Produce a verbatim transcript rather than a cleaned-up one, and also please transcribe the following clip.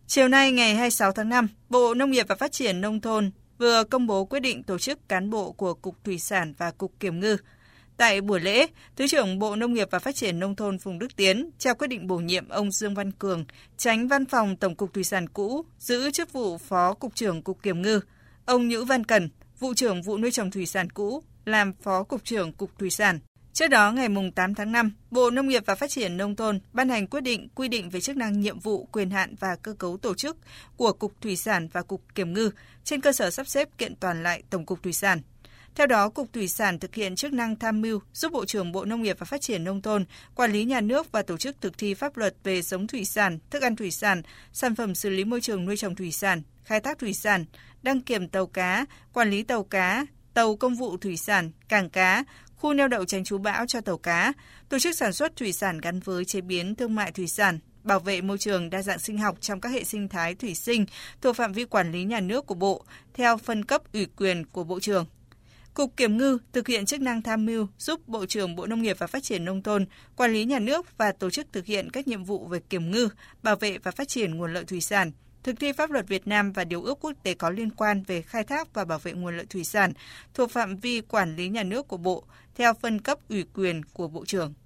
Chiều nay ngày hai mươi sáu tháng năm, Bộ Nông nghiệp và Phát triển Nông thôn vừa công bố quyết định tổ chức cán bộ của Cục Thủy sản và Cục Kiểm ngư. Tại buổi lễ, Thứ trưởng Bộ Nông nghiệp và Phát triển Nông thôn Phùng Đức Tiến trao quyết định bổ nhiệm ông Dương Văn Cường, Chánh Văn phòng Tổng cục Thủy sản cũ, giữ chức vụ Phó Cục trưởng Cục Kiểm ngư, ông Nhữ Văn Cần, Vụ trưởng Vụ nuôi trồng thủy sản cũ, làm Phó Cục trưởng Cục Thủy sản. Trước đó, ngày tám tháng năm, Bộ Nông nghiệp và Phát triển Nông thôn ban hành quyết định quy định về chức năng, nhiệm vụ, quyền hạn và cơ cấu tổ chức của Cục Thủy sản và Cục Kiểm ngư trên cơ sở sắp xếp kiện toàn lại Tổng cục Thủy sản. Theo đó, Cục Thủy sản thực hiện chức năng tham mưu giúp Bộ trưởng Bộ Nông nghiệp và Phát triển Nông thôn quản lý nhà nước và tổ chức thực thi pháp luật về giống thủy sản, thức ăn thủy sản, sản phẩm xử lý môi trường nuôi trồng thủy sản, khai thác thủy sản, đăng kiểm tàu cá, quản lý tàu cá, tàu công vụ thủy sản, cảng cá, khu neo đậu tránh trú bão cho tàu cá, tổ chức sản xuất thủy sản gắn với chế biến thương mại thủy sản, bảo vệ môi trường đa dạng sinh học trong các hệ sinh thái thủy sinh thuộc phạm vi quản lý nhà nước của Bộ theo phân cấp ủy quyền của Bộ trưởng. Cục Kiểm ngư thực hiện chức năng tham mưu giúp Bộ trưởng Bộ Nông nghiệp và Phát triển Nông thôn quản lý nhà nước và tổ chức thực hiện các nhiệm vụ về kiểm ngư, bảo vệ và phát triển nguồn lợi thủy sản, thực thi pháp luật Việt Nam và điều ước quốc tế có liên quan về khai thác và bảo vệ nguồn lợi thủy sản thuộc phạm vi quản lý nhà nước của Bộ theo phân cấp ủy quyền của Bộ trưởng.